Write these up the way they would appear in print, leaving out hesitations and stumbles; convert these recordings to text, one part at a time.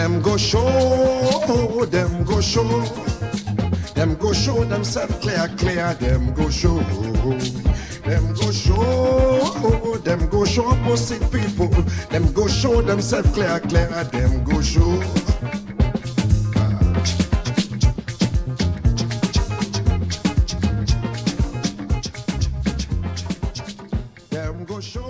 Them go show, them go show. Them go show themselves clear, clear. Them go show. Them go show, them go show opposite people. Them go show themselves clear, clear. Them go show. Them go show.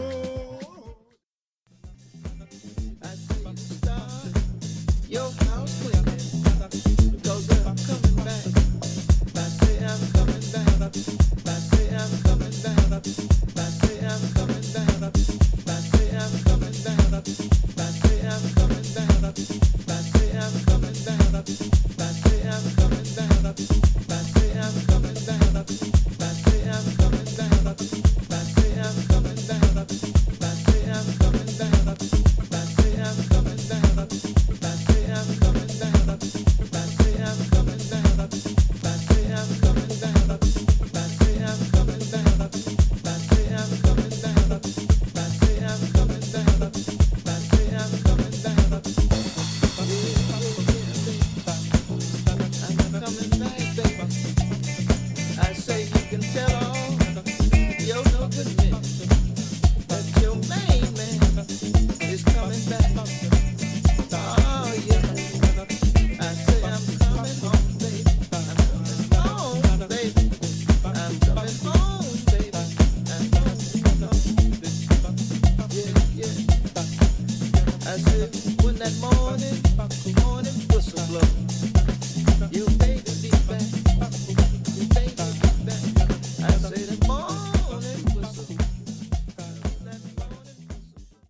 I see you start your house cleaning because I'm coming back. I say I'm coming back. I say I'm coming back. I say I'm coming back. I say I'm coming back. I say I'm coming back. I say I'm coming back. I say I'm coming back. I say I'm coming back. I say I'm coming back. I say I'm coming back. I say I'm coming back. I say I'm coming back. I say I'm coming back. I say I'm coming back. I say I'm coming back. I say I'm coming back. I say I'm coming back. I say I'm coming back. I say I'm coming back. I'm coming back, baby. I say you can tell all your no good men that your main man is coming back. Oh yeah. I say I'm coming home, baby. I'm coming home, baby. I'm coming home, baby. I'm coming home, baby. Yeah, yeah. I said when that morning whistle blows, you